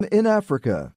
in Africa.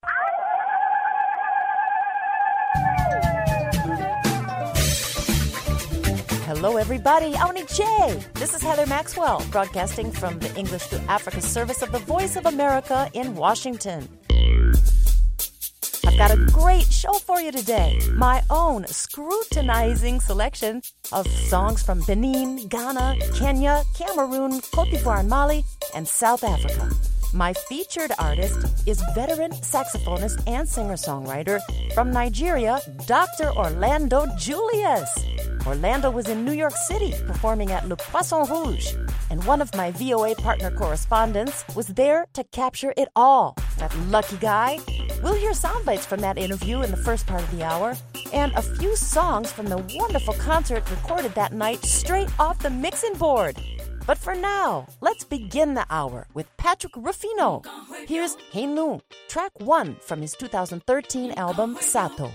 Hello, everybody. Auni Che. This is Heather Maxwell, broadcasting from the English to Africa service of the Voice of America in Washington. I've got a great show for you today. My own scrutinizing selection of songs from Benin, Ghana, Kenya, Cameroon, Cote d'Ivoire and Mali, and South Africa. My featured artist is veteran saxophonist and singer-songwriter from Nigeria, Dr. Orlando Julius. Orlando was in New York City performing at Le Poisson Rouge, and one of my VOA partner correspondents was there to capture it all. That lucky guy. We'll hear sound bites from that interview in the first part of the hour, and a few songs from the wonderful concert recorded that night straight off the mixing board. But for now, let's begin the hour with Patrick Rufino. Here's Hey Nu, track 1 from his 2013 album Sato.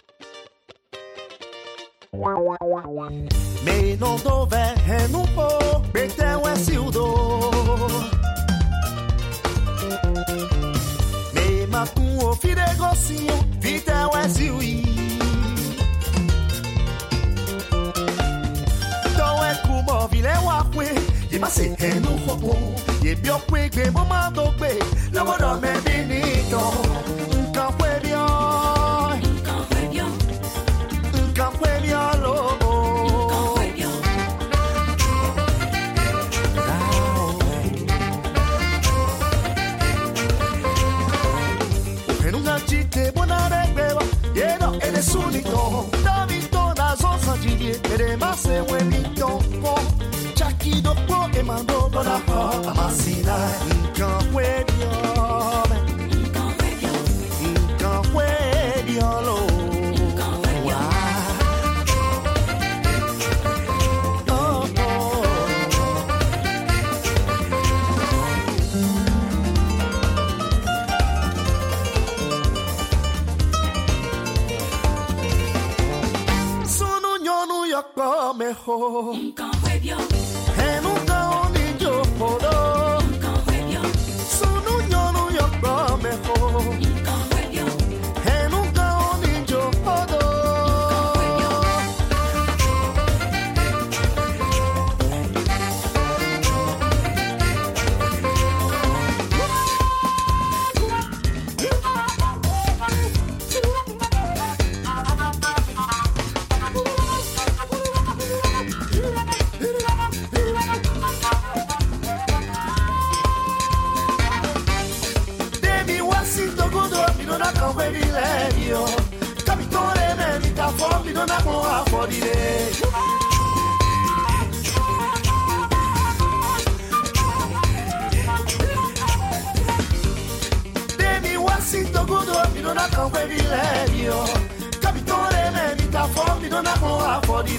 Me non dove no po bete wesiudo me matu o fide gosinho vite wesiui to e kumo vile wakwe ye ma se henu hopo ye bi okwe gbe mo ma do gbe lowo do me binito nkan kwe bi Sunito, Davito, na zosa jidie, ere mase wemito po, chaki do po e mando bona ho, amasina, inkan webio, lo. Mejor en un caonillo poro son un yono yo mejor en un caonillo poro Capitone me mi ta fuori non amo a fuori Demi wasito gudo mi non amo privilegio Capitone me mi ta fuori non amo a fuori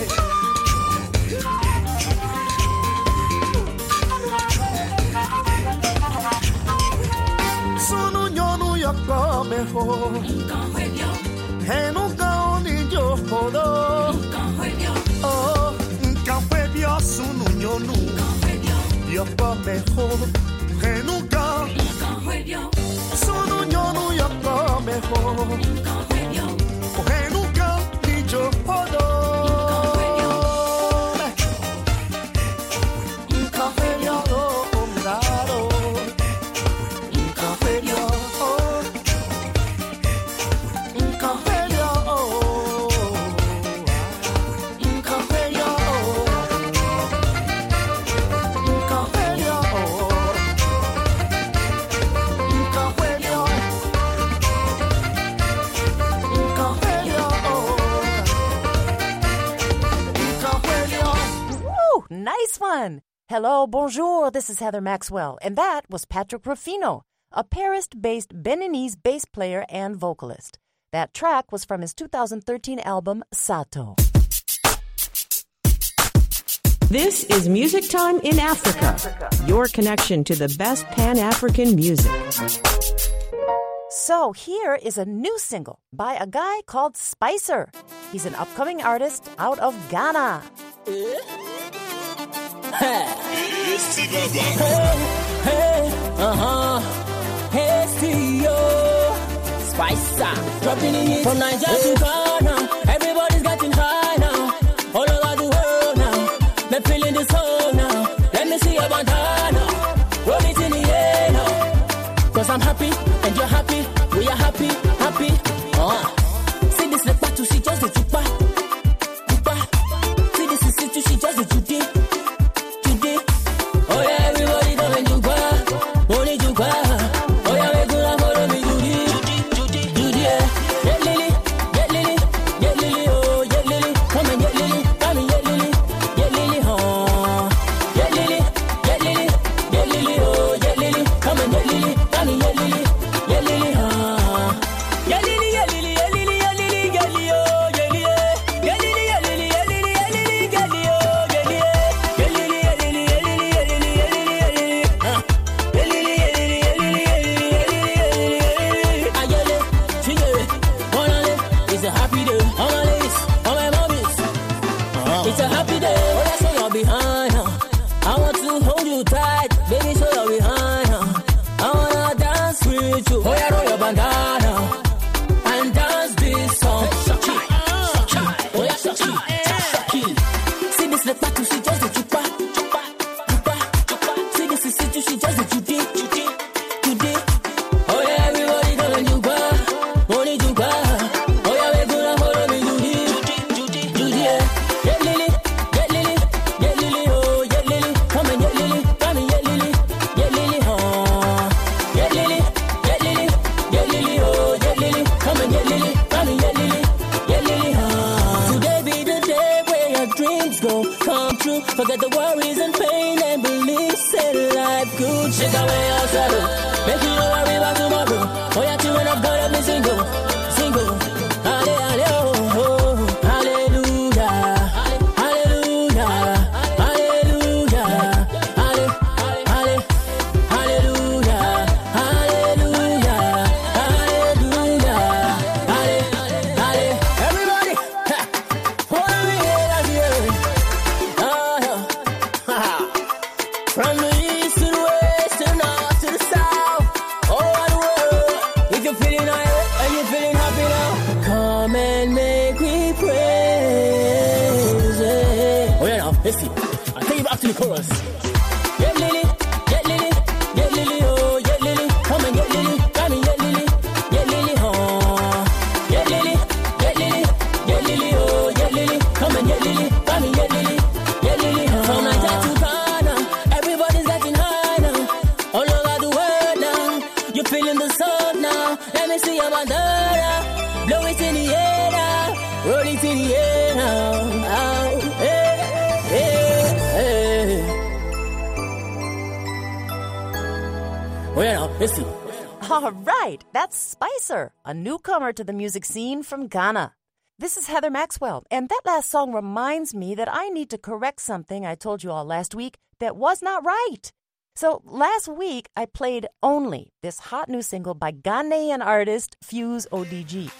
Sono un yono yoko mejor en un caonillo jodo oh nunca fue Dios sono un yono yoko mejor en un caonillo sono un yono yoko mejor en un caonillo jodo Nice one. Hello, bonjour. This is Heather Maxwell, and that was Patrick Rufino, a Paris-based Beninese bass player and vocalist. That track was from his 2013 album Sato. This is Music Time in Africa, your connection to the best Pan-African music. So here is a new single by a guy called Spicer. He's an upcoming artist out of Ghana. Hey, Hasty, yo. Spicer. Dropping the heat from Nigeria to Ghana. Everybody's getting high now. All over the world now. They're feeling the soul now. Let me see your bandana. Roll it in the air now. Cause I'm happy and you're happy. We are happy, happy. See this like to see just the chupa. See this is it to see just the today. Oh yeah, everybody coming to go. Only to go. Oh yeah, we gonna follow me Judy. Get Lily, oh, get Lily. Come and get Lily, get Lily, huh? Get Lily, oh, get Lily. Come and get Lily, get Lily, huh? Get Lily, oh, get Lily, get Lily, oh, get Lily, It's a happy day, all my ladies, all my mommies. It's a happy day, oh yeah, so you're behind. I want to hold you tight, baby, so you're behind. I wanna dance with you, oh yeah, roll your bandana and dance this song. Oh yeah, see this like back to see just the chupa. See this is it to see just the today. Oh yeah, everybody going to go, only to go. Forget the worries and pain and believe say life good. Shake away your sorrow, make you no worry about tomorrow. Oh yeah, children of God have been single. Hallelujah, hallelujah, hallelujah, hallelujah, hallelujah. Everybody, what are we here? From the east to the west, to the north to the south, all over the world. If you're feeling high and you're feeling happy now, come and make me praise. Oh yeah, now let's see. I'll take you back to the chorus. Get Lily, oh, get Lily. Come and get Lily, come and get Lily, huh? Get Lily, oh, get Lily. Come and get Lily, come and get Lily, huh? From Nigeria to Ghana, everybody's getting high now. All over the world now, you're feeling the sun now. Let me see your bandana, blow it in the air now, roll it in the air now. Oh, hey, hey. Oh yeah, now let's see. All right, that's Spicer, a newcomer to the music scene from Ghana. This is Heather Maxwell, and that last song reminds me that I need to correct something I told you all last week that was not right. So last week, I played Only, this hot new single by Ghanaian artist Fuse ODG.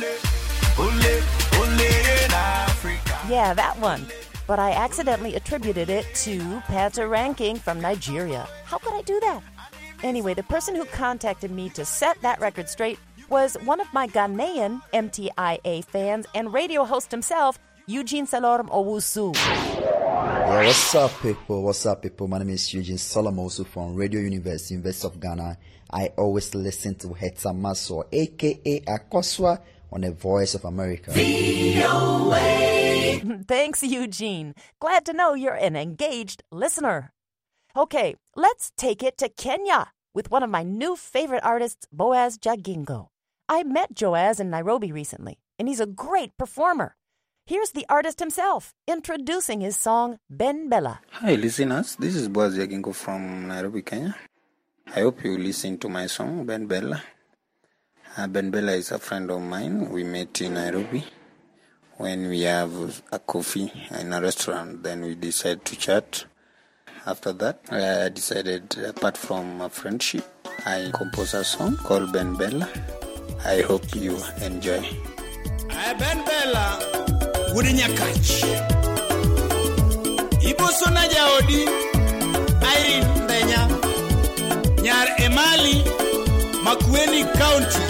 Yeah, that one. But I accidentally attributed it to Pata Ranking from Nigeria. How could I do that? Anyway, the person who contacted me to set that record straight was one of my Ghanaian MTIA fans and radio host himself, Eugene Salorm Owusu. Yeah, what's up, people? What's up, people? My name is Eugene Salorm Owusu from Radio University of Ghana. I always listen to Heta Maso, a.k.a. Akoswa, on the Voice of America. Thanks, Eugene. Glad to know you're an engaged listener. Okay, let's take it to Kenya with one of my new favorite artists, Boaz Jagingo. I met Joaz in Nairobi recently, and he's a great performer. Here's the artist himself, introducing his song, Ben Bella. Hi, listeners. This is Boaz Jagingo from Nairobi, Kenya. I hope you listen to my song, Ben Bella. Ben Bella is a friend of mine. We met in Nairobi when we have a coffee in a restaurant. Then we decided to chat. After that, I decided, apart from a friendship, I composed a song called Ben Bella. I hope you enjoy. Ben Bella, Wudinya Catch. Ibuso na jaodi, Irene Benya, Nyar Emali, Makueni County.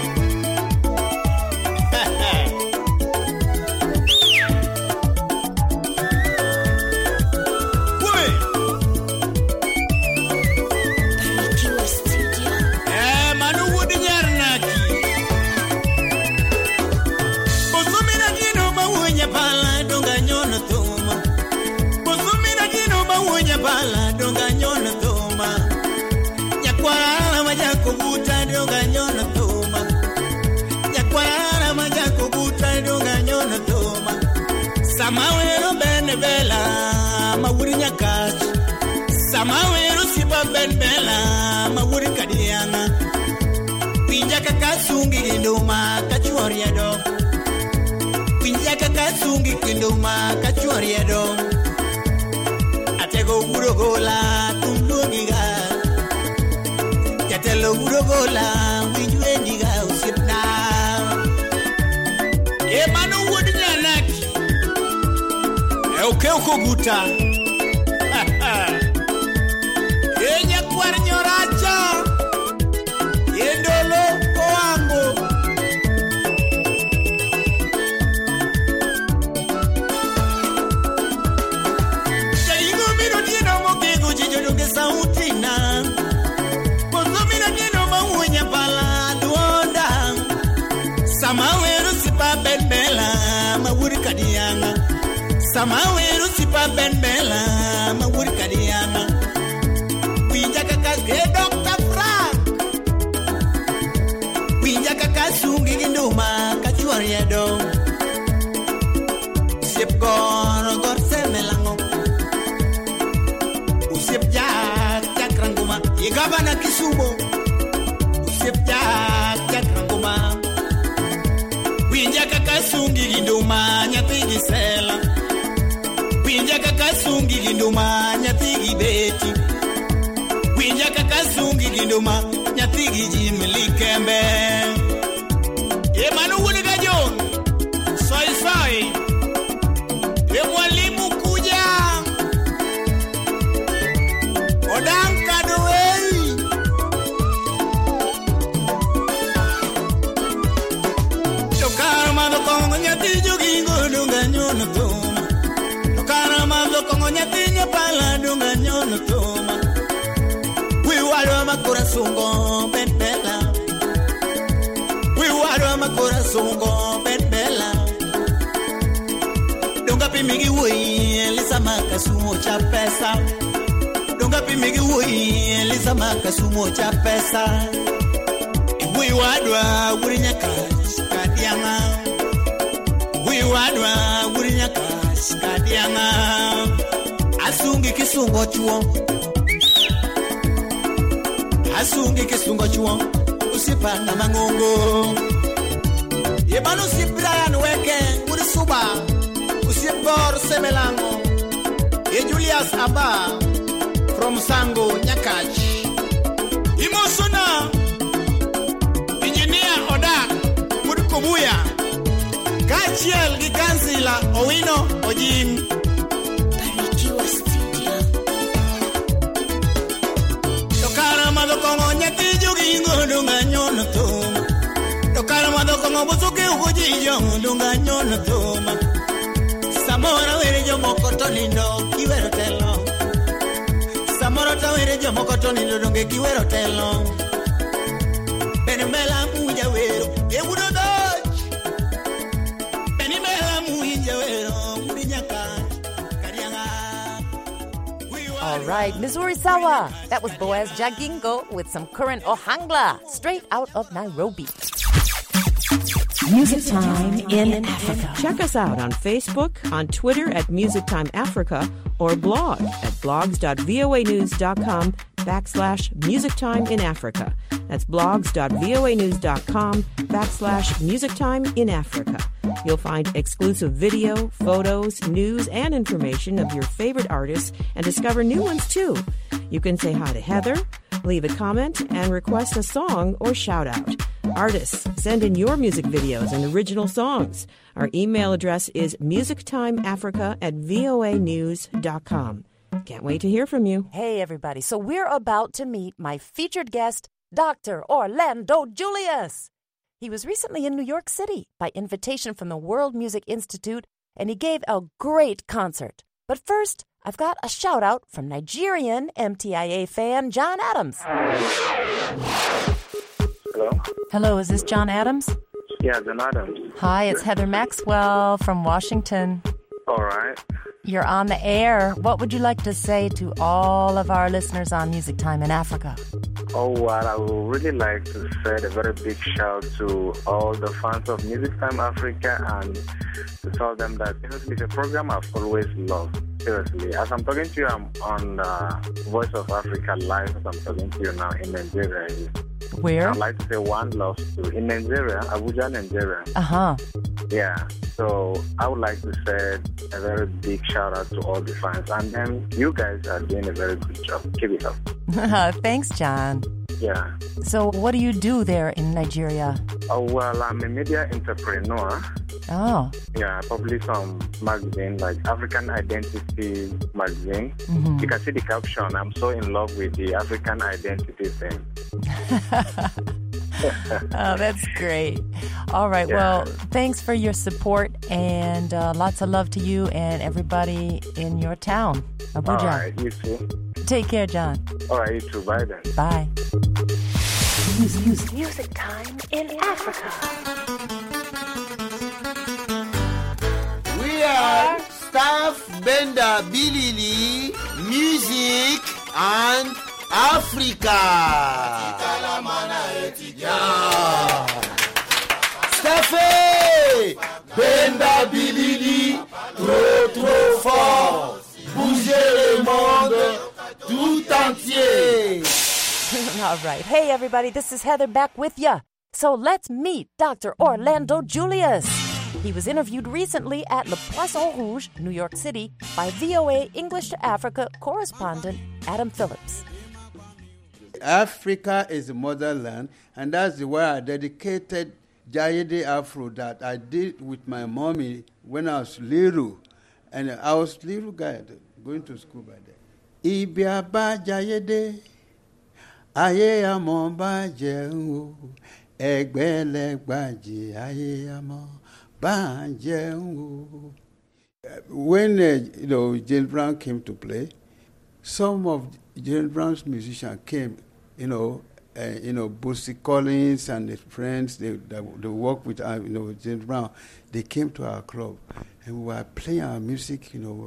Samawero benbela mawuri nyakach. Samawero siba benbela mawuri kadianga. Pinja kakasungi induma kachuoriedo. Pinja kakasungi induma kachuoriedo. Atego urogola tundugiga. Katelo urogola winjuendiga usipna. Emanu wudnyanaki. Eukeu kuguta. Enya kwar nyoracha. Yendolo oango. Chayigo miro dino mokego chijodoge sauti na. Pozo miro dino mawunya pala duonda. Samawero sipa benbela mawuri kadianga. Samawero sipa benbela mawuri kadianga. Winja kakage Dr. Frank. Winja kakasungi ginduma kachuariedo. Sip gor semelango. Usip jak ranguma. Igabana Kisumo. Usip jak ranguma. Winja kakasungi ginduma nyatigi sela. Winja kakasungi ginduma nyatigi beti. Winja kakasungi ginduma nyatigi jimlikembe. Emanu wuniga jon. Soy. Mwalimu kuja. Odang kadowei. Tokarama kongo nyati jogingo dunga nyono toma. Tokarama kongo nyati nyapala dunga nyono toma. Wiwaro makorasungo benbela. Wiwaro makorasungo benbela. Dunga pimigi wui elisa makasumo cha pesa. Dunga pimigi wui elisa makasumo cha pesa. Wiwadwa wurinyakash kadianga. Wiwadwa wurinyakash kadianga. Asungi kisungo chuo. Asungi kisungo chuo. Usipanga mangongo. Yebanu si Brian Weke urisuba. Usipor semelango. Ye Julius Aba from Sango Nyakach. Imosuna. Engineer Oda Mudkobuya. Kachiel Gikansila Owino Ojim. Barikiwa Studio. Tokara madokongo nyati jogingo dunga nyono toma. Tokara madokongo busuke ugojijo dunga nyono toma. Samora were jo mokotonindo kiwero telo. Samora tawere jo mokotonindo donge kiwero telo. Benimela muja wero ewudo doj. Benimela muja wero mudinyaka karianga. All right, Missouri Sawa. That was Boaz Jagingo with some current Ohangla, straight out of Nairobi. Music Time in Africa. Check us out on Facebook, on Twitter at Music Time Africa, or blog at blogs.voanews.com/Music Time in Africa. That's blogs.voanews.com/Music Time in Africa. You'll find exclusive video, photos, news, and information of your favorite artists and discover new ones too. You can say hi to Heather, leave a comment, and request a song or shout out. Artists, send in your music videos and original songs. Our email address is musictimeafrica@voanews.com. Can't wait to hear from you. Hey, everybody. So we're about to meet my featured guest, Dr. Orlando Julius. He was recently in New York City by invitation from the World Music Institute, and he gave a great concert. But first, I've got a shout-out from Nigerian MTIA fan John Adams. Hello? Hello, is this John Adams? Yeah, John Adams. Hi, it's Heather Maxwell from Washington. All right. You're on the air. What would you like to say to all of our listeners on Music Time in Africa? Oh, well, I would really like to send a very big shout to all the fans of Music Time Africa and to tell them that seriously, it's a program I've always loved. Seriously, as I'm talking to you, I'm on Voice of Africa Live as I'm talking to you now in Nigeria. Where? I'd like to say one love to in Nigeria, Abuja, Nigeria. Uh-huh. Yeah, so I would like to say a very big shout out to all the fans. And then you guys are doing a very good job. Keep it up. Thanks, John. Yeah. So what do you do there in Nigeria? Oh, well, I'm a media entrepreneur. Oh. Yeah, I publish some magazine like African Identity magazine. Mm-hmm. You can see the caption, I'm so in love with the African identity thing. Oh, that's great. All right. Yeah. Well, thanks for your support and lots of love to you and everybody in your town, Abuja. All right, you too. Take care, John. All right, you too. Bye then. Bye. Music Time in Africa. We are Staff Benda Bilili, Music and Africa. Yeah. Staffé Benda Bilili, trop fort, bouger le monde tout entier. All right. Hey, everybody. This is Heather back with ya. So let's meet Dr. Orlando Julius. He was interviewed recently at Le Poisson Rouge, New York City, by VOA English to Africa correspondent Adam Phillips. Africa is the motherland, and that's why I dedicated Jayede Afro that I did with my mommy when I was little. And I was a little guy going to school by then. Ibiaba Jayede, aye amon ba jeun, egbelegbaji aye amon ba jeun. When James Brown came to play, some of James Brown's musicians came. Bootsy Collins and his friends, they work with, James Brown. They came to our club, and we were playing our music,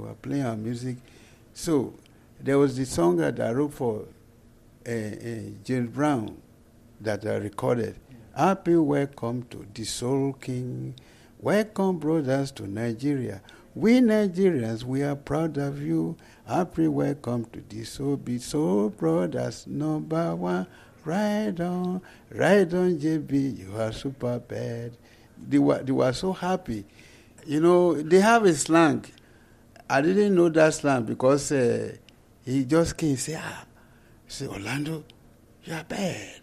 So there was the song that I wrote for James Brown that I recorded. Happy welcome to the Soul King. Welcome, brothers, to Nigeria. We Nigerians, we are proud of you. Happy welcome to the Soul Beat. Soul Brothers, number one. Ride on, JB. You are super bad. They were so happy. They have a slang. I didn't know that slang because he just came and say, Orlando, you are bad.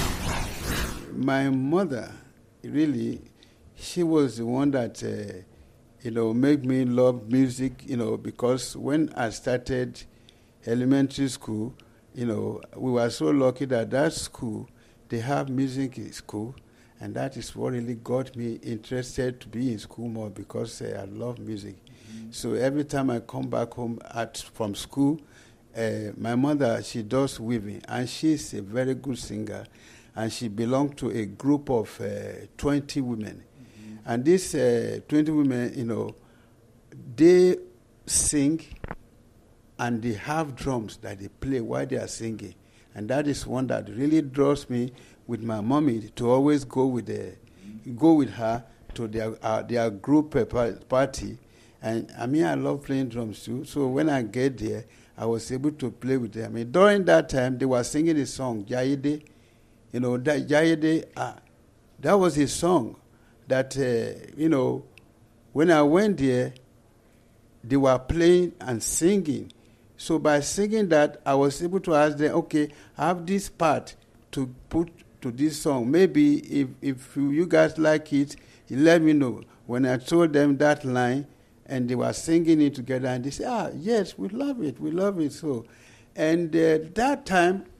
My mother, really, she was the one that, made me love music, because when I started elementary school, we were so lucky that school, they have music in school, and that is what really got me interested to be in school more because I love music. Mm-hmm. So every time I come back home from school, my mother, she does weaving, and she's a very good singer, and she belonged to a group of 20 women. Mm-hmm. And these 20 women, they sing, and they have drums that they play while they are singing. And that is one that really draws me with my mommy to always go with her to their group party. And I love playing drums too. So when I get there, I was able to play with them. During that time, they were singing a song, Jayede. That Jayede, that was a song that, when I went there, they were playing and singing. So by singing that, I was able to ask them, okay, I have this part to put to this song. Maybe if you guys like it, you let me know. When I told them that line, and they were singing it together, and they said, yes, we love it. So, and that time,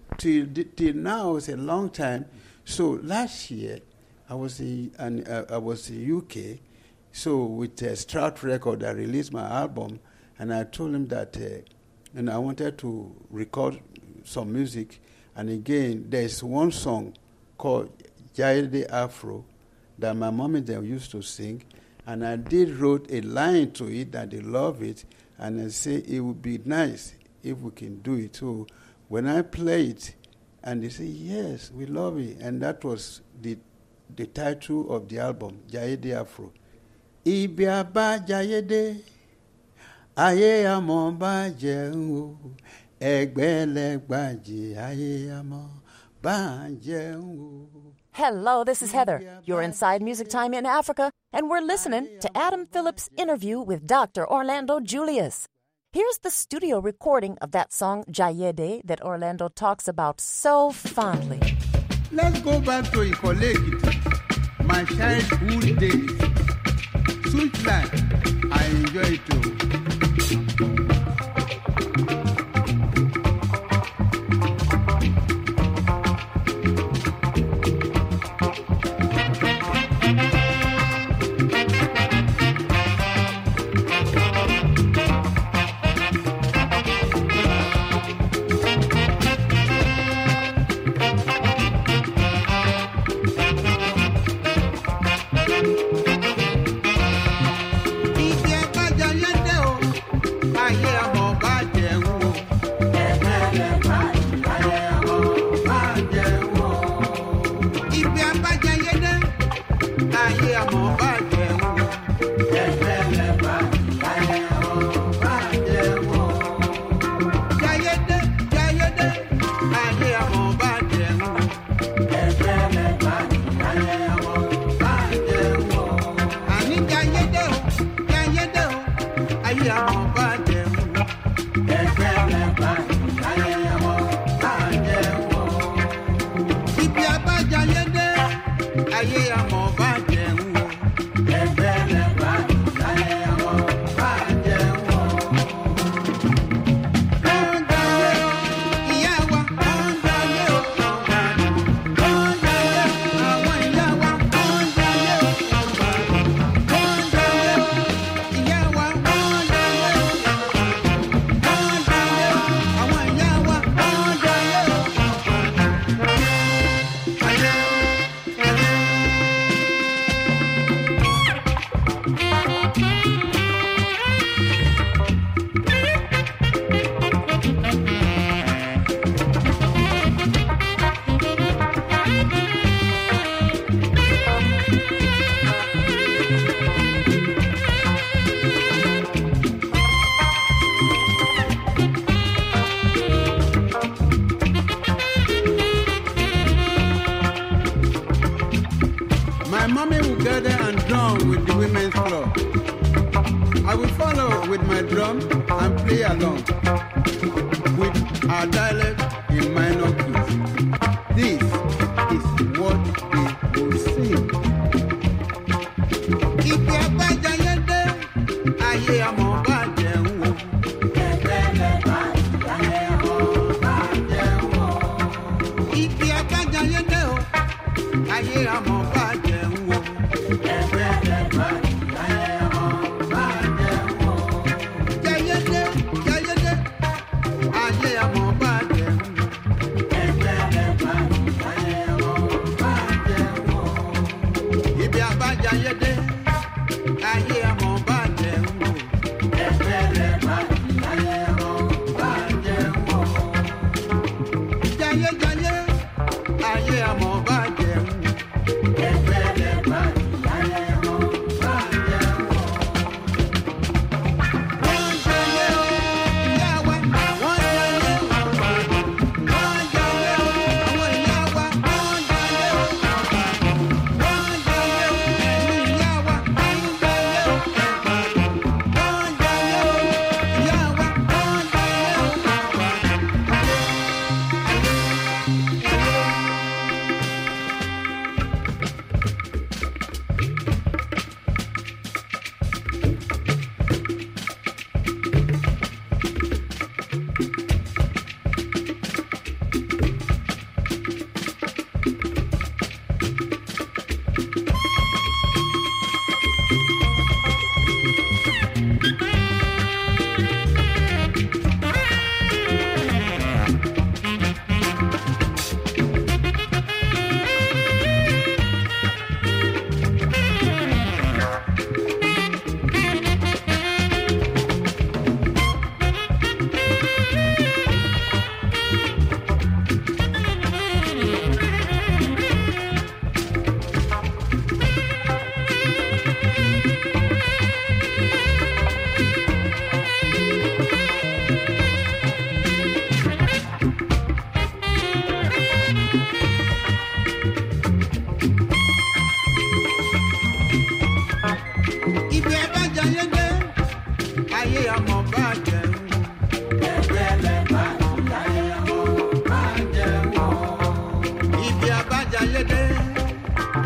till now it's a long time. So last year I was in UK. So with Stroud Record, I released my album, and I told him that, and I wanted to record some music. And again, there's one song called Jaide Afro that my mom and them used to sing, and I wrote a line to it that they love it, and I say it would be nice if we can do it. So when I play it, and they say, yes, we love it, and that was the title of the album, Jaide Afro. Ibiaba Jaide, aye amo ba jeun, egbele gbaji aye amo ba jeun. Hello, this is Heather. You're inside Music Time in Africa, and we're listening to Adam Phillips' interview with Dr. Orlando Julius. Here's the studio recording of that song, Jayede, that Orlando talks about so fondly. Let's go back to Ikole, my childhood days. Sweet life, I enjoy it too.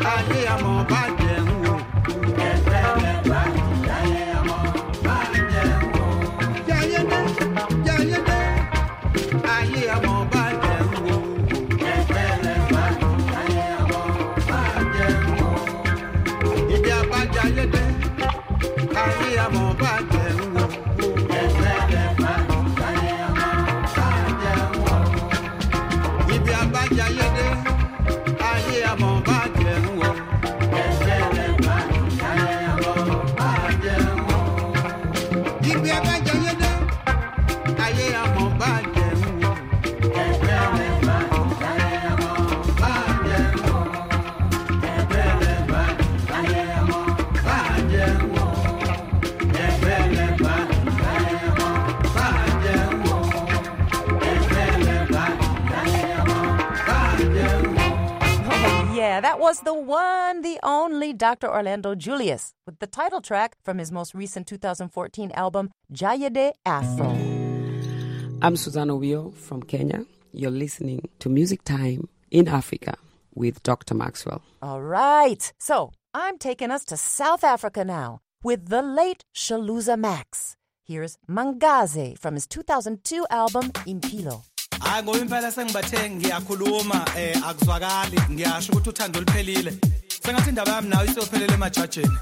That was the one, the only Dr. Orlando Julius with the title track from his most recent 2014 album, Jayede Afro. I'm Susanna Wio from Kenya. You're listening to Music Time in Africa with Dr. Maxwell. All right. So I'm taking us to South Africa now with the late Shaluza Max. Here's Mangaze from his 2002 album, Impilo. Ngoba impela sengibathe ngiyakhuluma akuzwakali ngiyasho ukuthi uthando liphelile sengathi indaba yami nayo isiyophelele emajajeni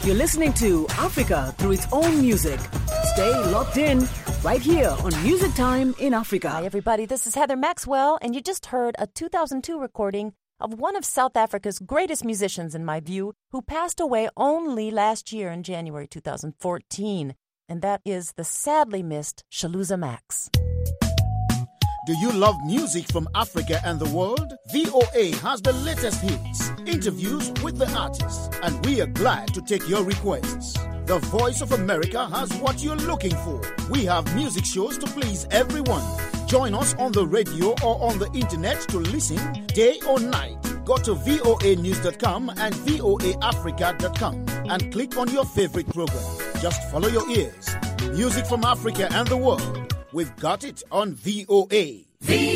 You're listening to Africa through its own music. Stay locked in right here on Music Time in Africa. Hi, everybody. This is Heather Maxwell, and you just heard a 2002 recording of one of South Africa's greatest musicians, in my view, who passed away only last year in January 2014. And that is the sadly missed Shaluza Max. Do you love music from Africa and the world? VOA has the latest hits, interviews with the artists, and we are glad to take your requests. The Voice of America has what you're looking for. We have music shows to please everyone. Join us on the radio or on the internet to listen day or night. Go to voanews.com and voaafrica.com and click on your favorite program. Just follow your ears. Music from Africa and the world. We've got it on VOA.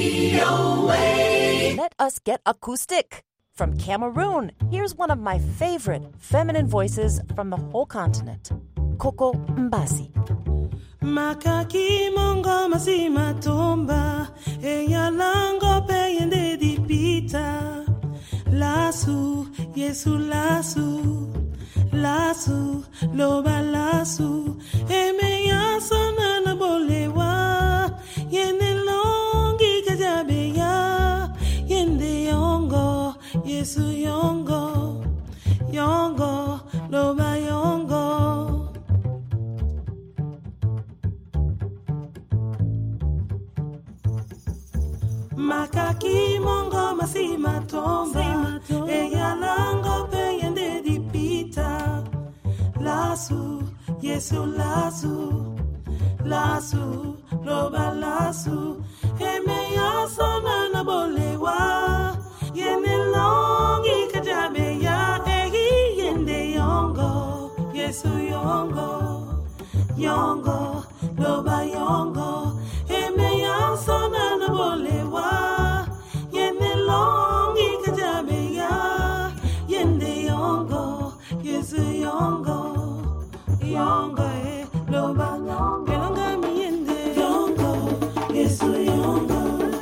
VOA! Let us get acoustic. From Cameroon, here's one of my favorite feminine voices from the whole continent, Coco Mbasi. Makaki mongo masima tomba eya lango peyende dipita lasu Yesu lasu lasu loba lasu emeya sona na bolewa yende longi kajabe ya yende yongo Yesu yongo yongo loba yongo Makaki mongo masima tomba eya lango peyende dipita lasu Yesu lasu lasu loba lasu emeya sona na bolewa yende longi kajabe ya egi yende yongo Yesu yongo yongo loba yongo emeya sona na bolewa yende longi kajabe ya yende yongo Yesu yongo yongo loba belonga mi yende yongo Yesu yongo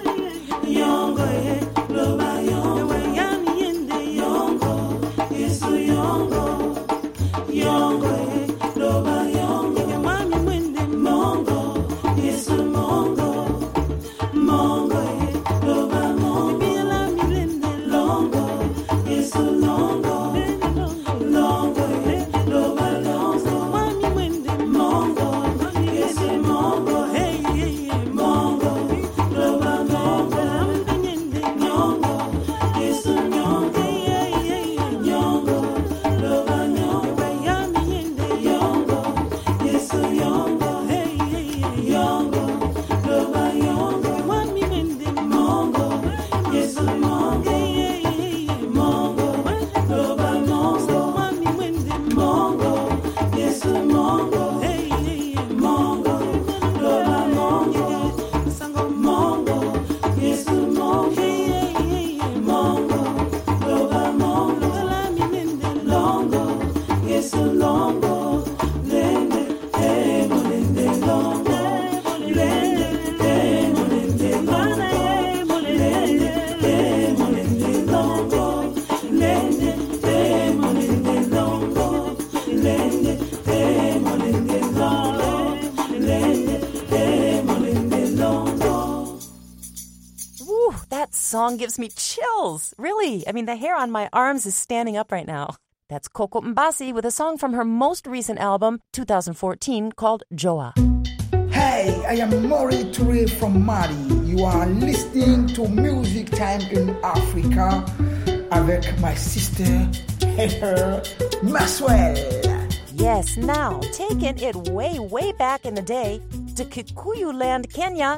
yongo loba yongo ya mi yende yongo Yesu yongo yongo loba yongo mami mwende mongo Yesu mongo mongo loba mongo bila milende longo Yesu longo longo loba longo mami mwende mongo Yesu mongo hey hey mongo loba mongo ambenyende nyongo Yesu nyongo hey hey nyongo loba nyongo yami yende nyongo Yesu nyongo hey hey nyongo loba nyongo mami mwende mongo Yesu mongo hey hey mongo loba mongo mami mwende mongo Yesu mongo hey hey mongo loba mongo sango mongo Yesu mongo hey hey mongo loba mongo la mi mwende longo Yesu longo lende molende longo lende molende longo lende molende longo lende molende longo lende molende longo lende molende longo. Woo, that song gives me chills. Really. I mean, the hair on my arms is standing up right now. That's Coco Mbasi with a song from her most recent album, 2014, called Joa. Hey, I am Maury Touré from Mali. You are listening to Music Time in Africa avec my sister, Heather Maxwell. Yes, now, taking it way, way back in the day to Kikuyu Land, Kenya,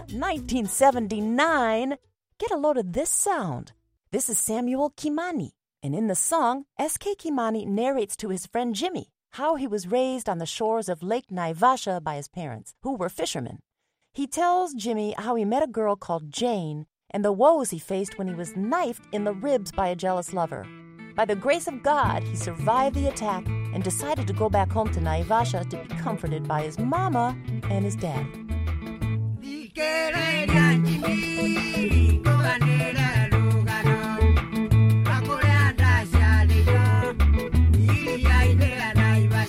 1979. Get a load of this sound. This is Samuel Kimani. And in the song, S.K. Kimani narrates to his friend Jimmy how he was raised on the shores of Lake Naivasha by his parents, who were fishermen. He tells Jimmy how he met a girl called Jane and the woes he faced when he was knifed in the ribs by a jealous lover. By the grace of God, he survived the attack and decided to go back home to Naivasha to be comforted by his mama and his dad. Naivasha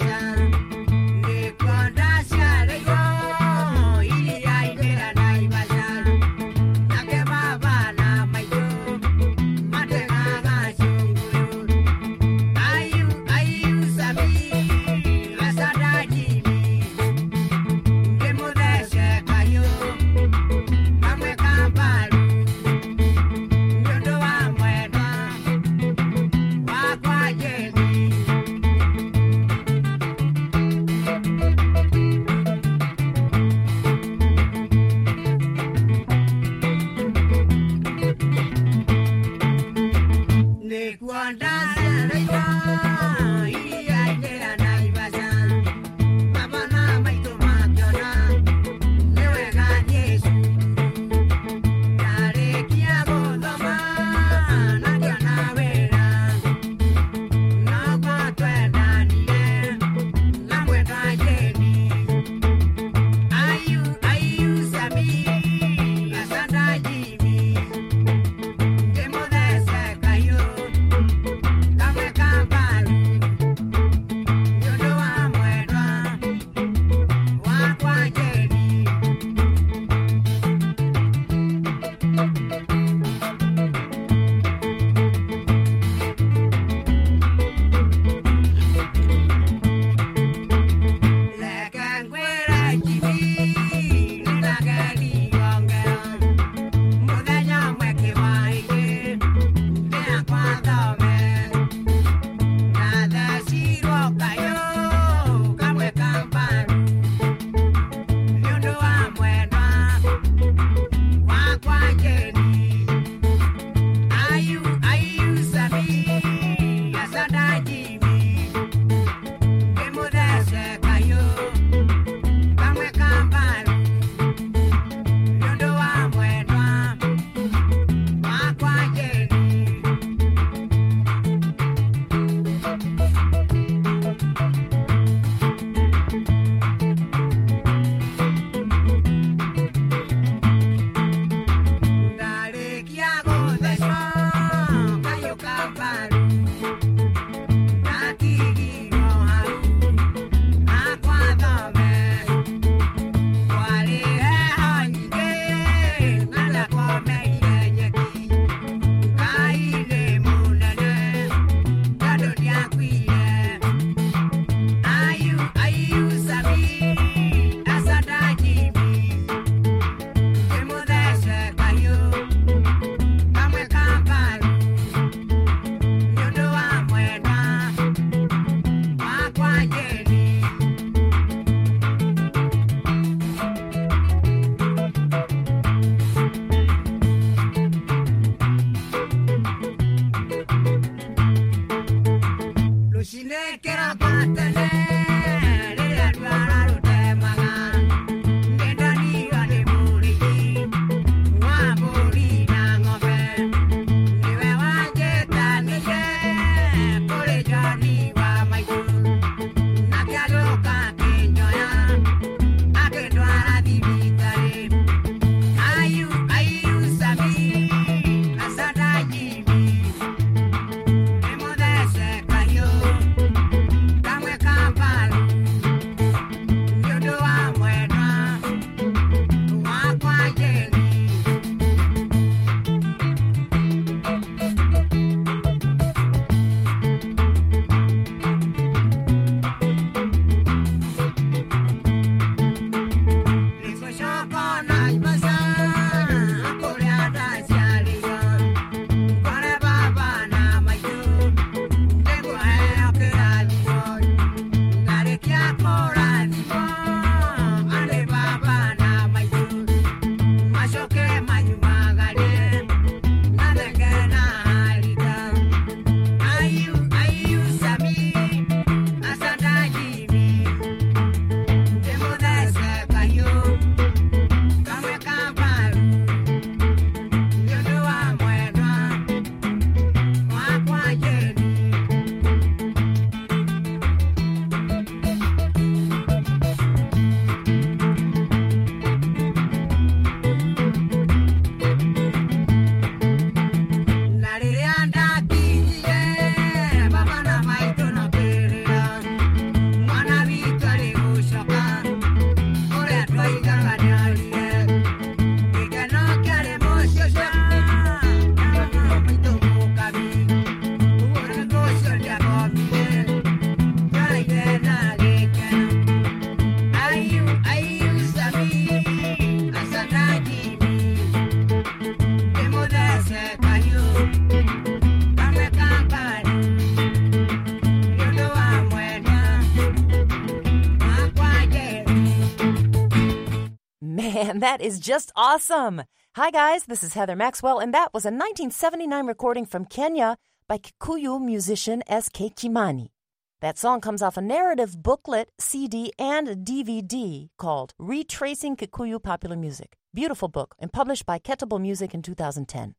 Man, that is just awesome. Hi, guys. This is Heather Maxwell, and that was a 1979 recording from Kenya by Kikuyu musician S.K. Kimani. That song comes off a narrative booklet, CD, and DVD called Retracing Kikuyu Popular Music. Beautiful book and published by Ketable Music in 2010.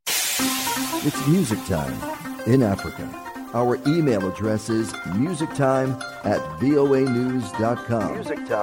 It's music time in Africa. Our email address is musictime@voanews.com.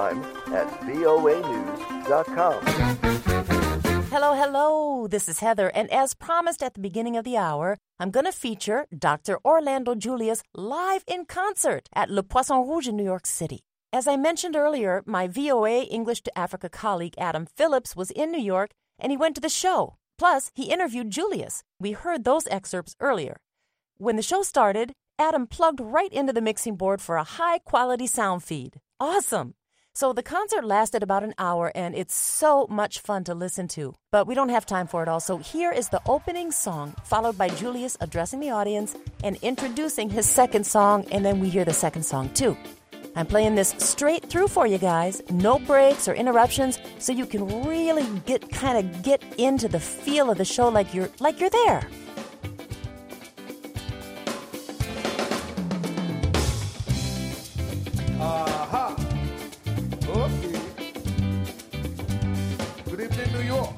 musictime@voanews.com. Hello, hello. This is Heather, and as promised at the beginning of the hour, I'm going to feature Dr. Orlando Julius live in concert at Le Poisson Rouge in New York City. As I mentioned earlier, my VOA English to Africa colleague Adam Phillips was in New York, and he went to the show. Plus, he interviewed Julius. We heard those excerpts earlier. When the show started, Adam plugged right into the mixing board for a high-quality sound feed. Awesome! So the concert lasted about an hour, and it's so much fun to listen to. But we don't have time for it all, so here is the opening song, followed by Julius addressing the audience and introducing his second song, and then we hear the second song too. I'm playing this straight through for you guys, no breaks or interruptions, so you can really get into the feel of the show like you're there. Aha. Okay. Good evening, New York.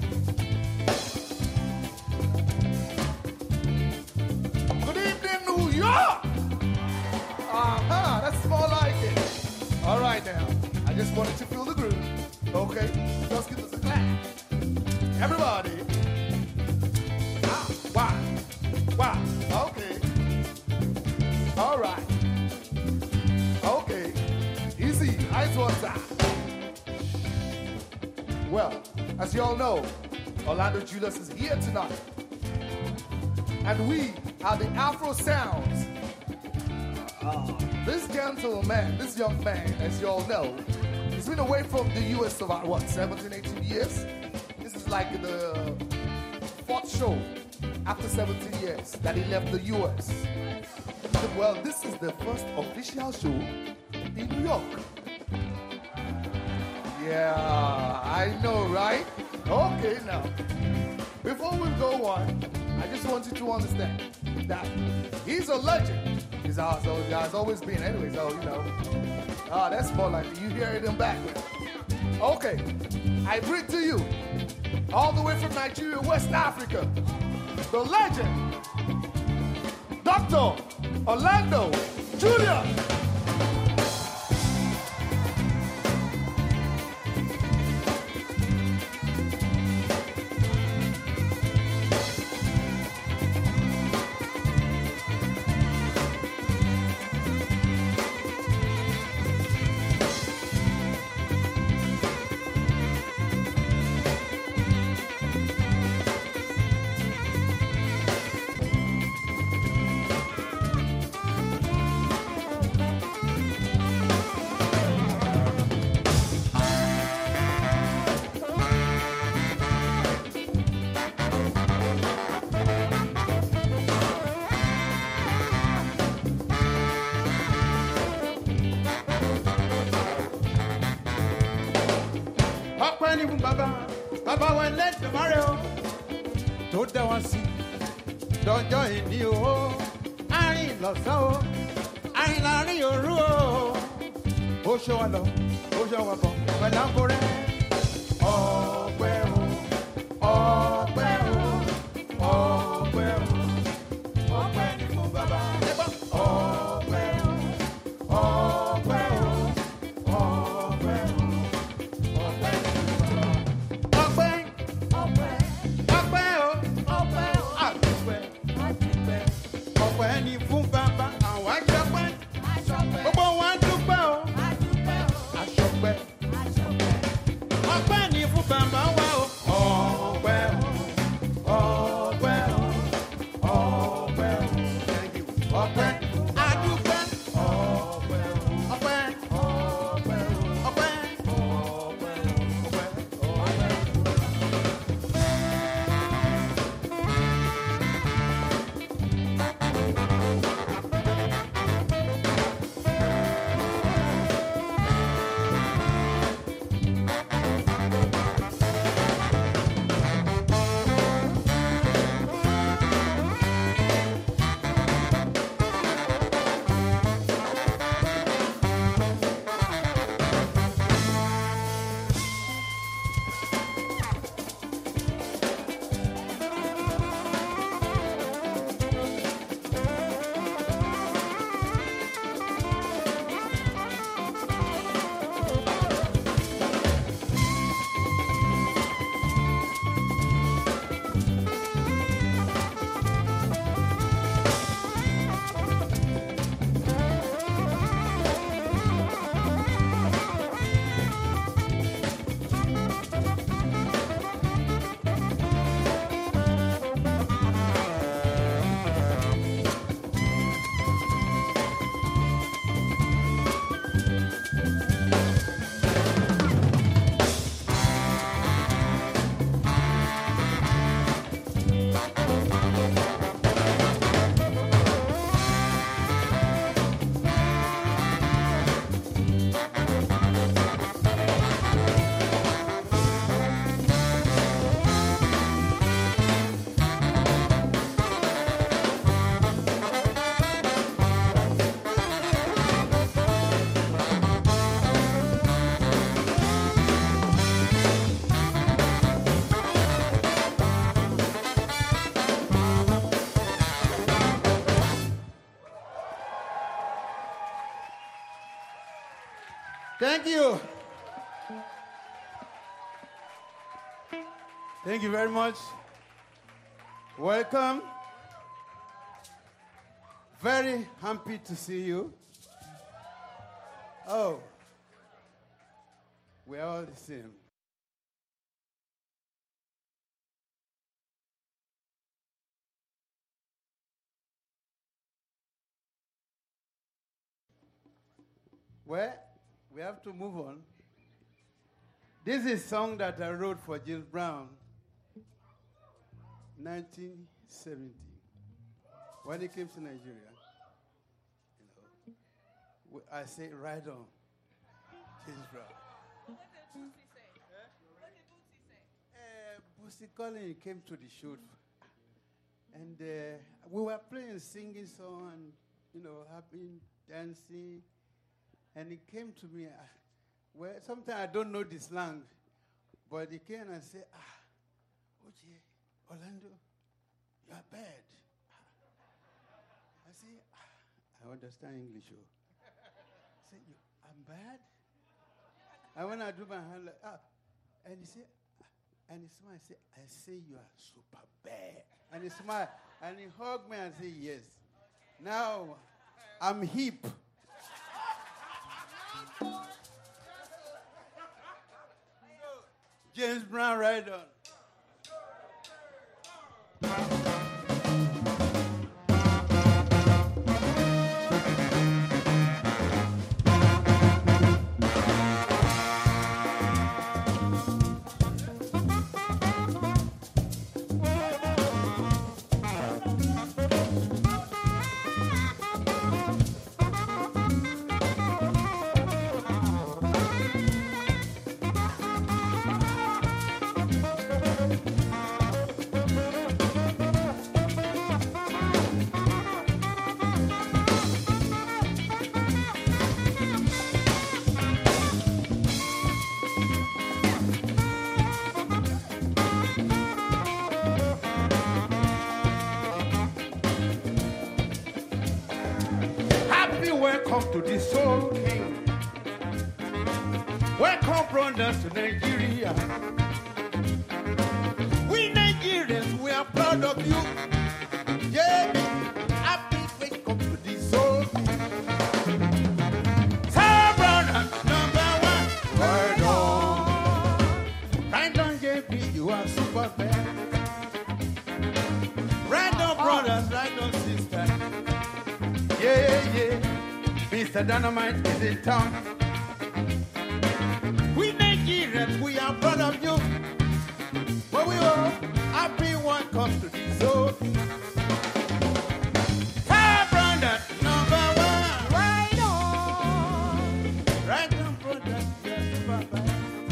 Good evening, New York. Aha, that's more like it. All right now. I just wanted to feel the groove. Okay, let's give us a clap. Everybody. Wow. Okay. All right. Okay. Easy. Eyes water. Well, as you all know, Orlando Julius is here tonight. And we are the Afro Sounds. This gentleman, this young man, as you all know, he's been away from the U.S. about, 17, 18 years? This is like the fourth show after 17 years that he left the U.S. Well, this is the first official show in New York. Yeah, I know, right? Okay, now, before we go on, I just want you to understand that he's a legend It's always been anyway, so, you know. That's more like you hear them back. Okay, I bring to you, all the way from Nigeria, West Africa, the legend, Dr. Orlando Jr. Baba went let the Mario. Told the one see. Don't join you. I ain't lost so. I ain't on your rule. Osho alone. Osho wako. When I'm for it. Oh, well. Oh, well. Oh, well. Oh, well. Baba. Oh, well. Oh, well. Oh, well. Thank you. Thank you very much. Welcome. Very happy to see you. Oh, we're all the same. Well, we have to move on. This is a song that I wrote for James Brown, 1970, when he came to Nigeria. You know, I say, right on, James Brown. What did Bootsy say? What did Bootsy say? Bootsy Collins came to the show, and we were playing, singing song, and have been dancing, and he came to me. Well, sometimes I don't know the slang, but he came and said, Oje, Orlando, you are bad. I say, I understand English. I said, I'm bad? And when I do my hand like, and he said, and he smiled, I say you are super bad. And he smiled, and he hugged me and said, yes. Now, I'm hip. James Brown, right on. Welcome to the Soul King. Welcome, brothers, to Nigeria. We Nigerians, we are proud of you. Yeah, happy welcome to the Soul King. Soul brothers, number one. Right on. Right on, JP, you are super bad. Right on, brothers, right on, sisters. Yeah, yeah. Mr. Dynamite is in town. We Nigerians, we are proud of you. But we all happy one comes to the zone. Hey, brother, number one. Right on. Right on, brother. Yes, bye-bye.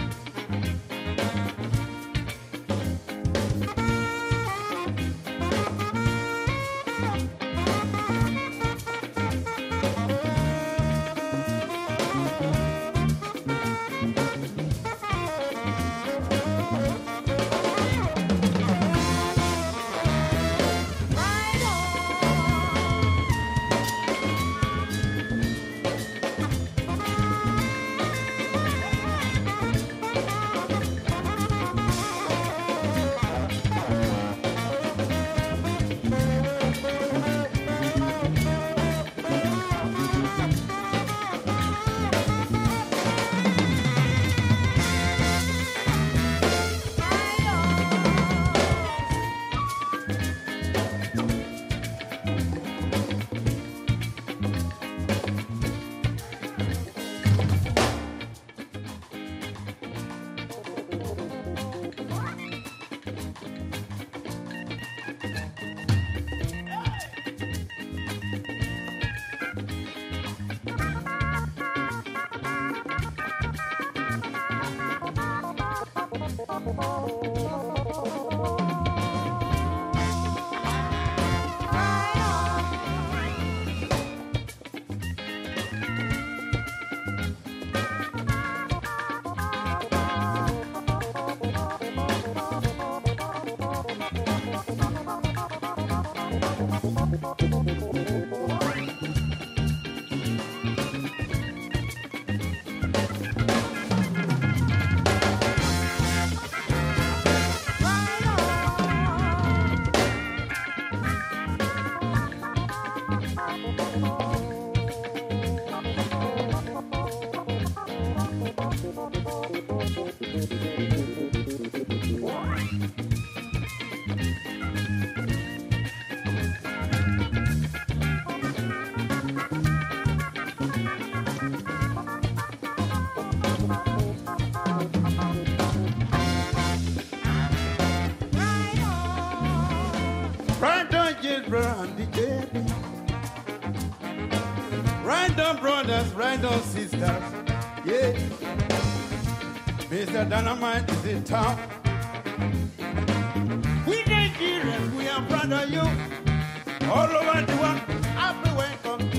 Right on, sisters. Yeah. Mr. Dynamite is in town. We Nigerians, we are proud of you. All over the world, happy welcome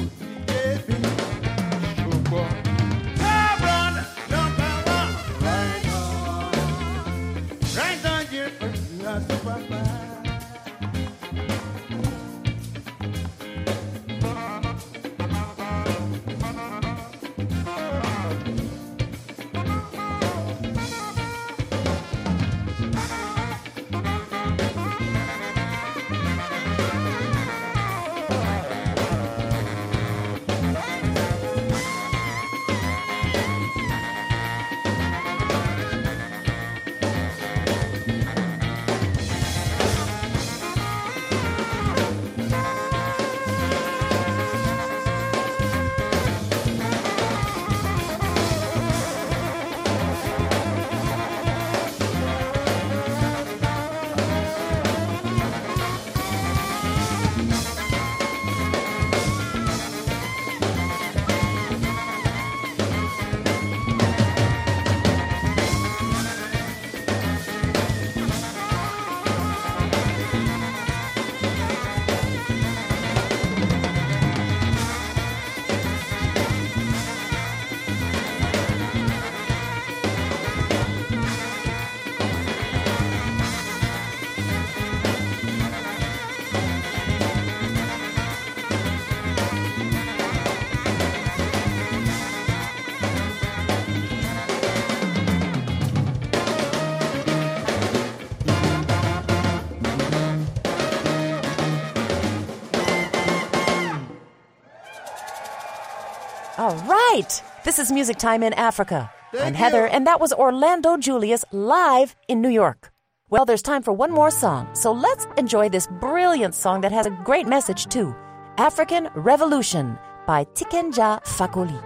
All right. This is Music Time in Africa. I'm Heather, and that was Orlando Julius live in New York. Well, there's time for one more song, so let's enjoy this brilliant song that has a great message, too. African Revolution by Tiken Jah Fakoly.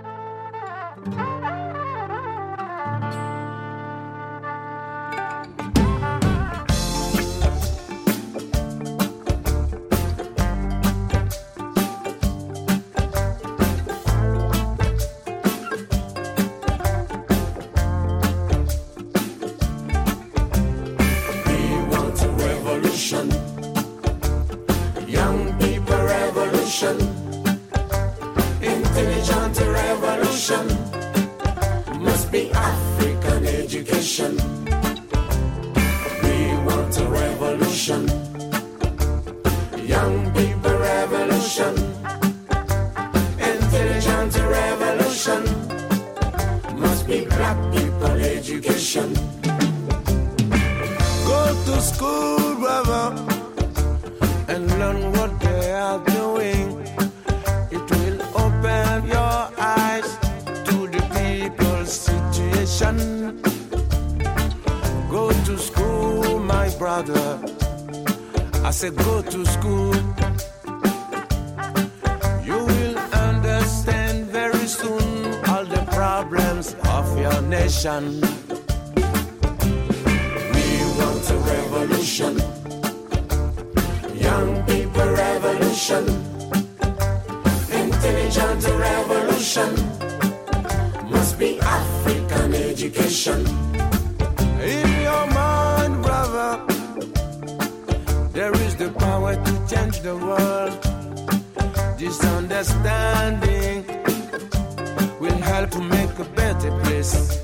Young people revolution, intelligent revolution, must be African education. We want a revolution, young people revolution, intelligent revolution, must be black people education. Go to school, brother, and learn what they are doing. It will open your eyes to the people's situation. Go to school, my brother. I said go to school. You will understand very soon all the problems of your nation. We want a revolution, young people revolution, intelligent revolution, must be African education. In your mind, brother, there is the power to change the world. This understanding will help to make a better place.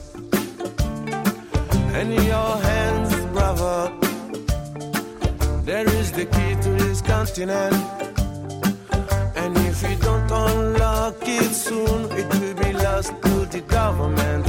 In your hands, brother, there is the key to this continent. And if we don't unlock it soon, it will be lost to the government.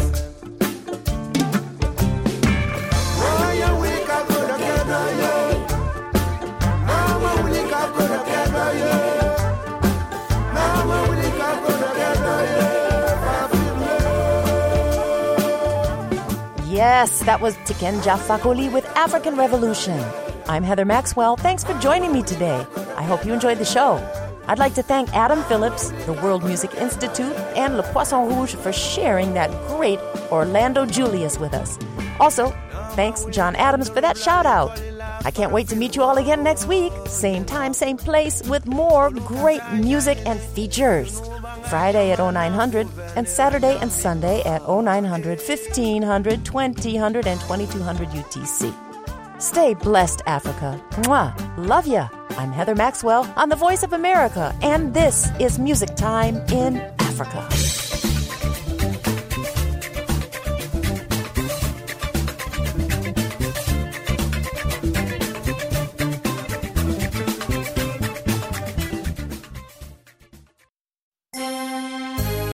Yes, that was Tiken Jah Fakoly with African Revolution. I'm Heather Maxwell. Thanks for joining me today. I hope you enjoyed the show. I'd like to thank Adam Phillips, the World Music Institute, and Le Poisson Rouge for sharing that great Orlando Julius with us. Also, thanks John Adams for that shout-out. I can't wait to meet you all again next week. Same time, same place, with more great music and features. Friday at 0900 and Saturday and Sunday at 0900, 1500, 2000, and 2200 UTC. Stay blessed, Africa. Mwah. Love ya. I'm Heather Maxwell on the Voice of America, and this is Music Time in Africa.